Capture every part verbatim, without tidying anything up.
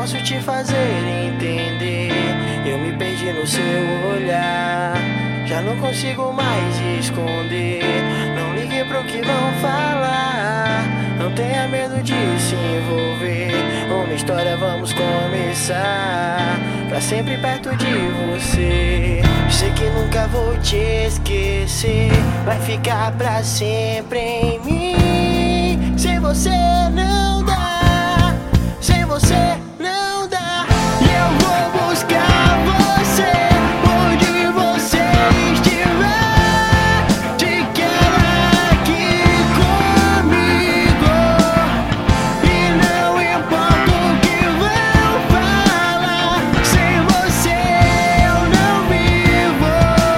posso te fazer entender. Eu me perdi no seu olhar, já não consigo mais esconder. Não ligue pro que vão falar, não tenha medo de se envolver. Uma história vamos começar, pra sempre perto de você. Sei que nunca vou te esquecer, vai ficar pra sempre em mim. Sem você não dá, sem você não dá. E eu vou buscar você onde você estiver. Te quero aqui comigo, e não importa o que vão falar. Sem você eu não vivo.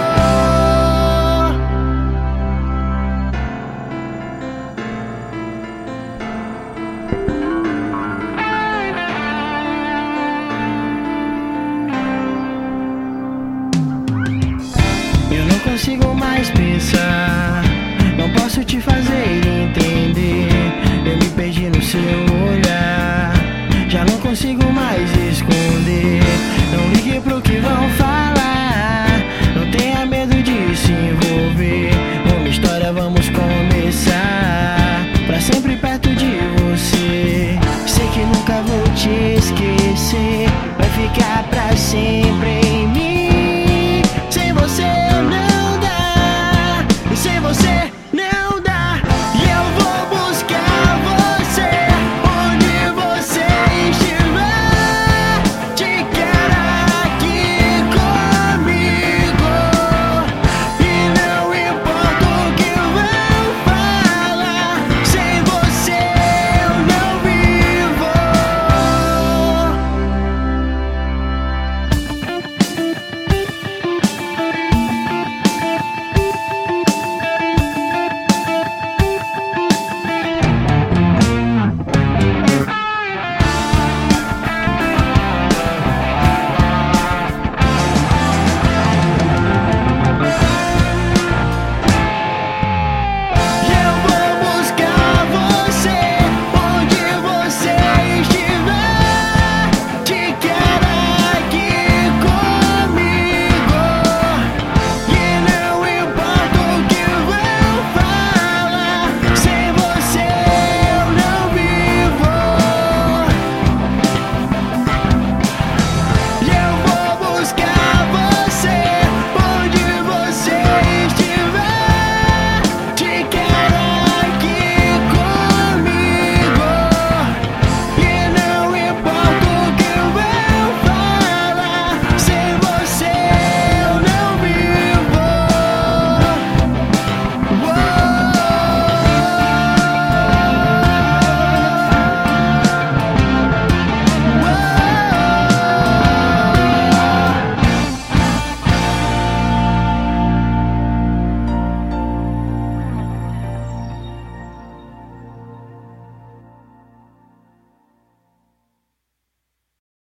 Eu não consigo mais pensar, não posso te fazer entender. Eu me perdi no seu olhar, já não consigo mais esconder. Não ligue pro que vão falar, não tenha medo de se envolver. Uma história vamos começar, pra sempre perto de você. Sei que nunca vou te esquecer, vai ficar pra sempre em mim. Sem você não dá, sem você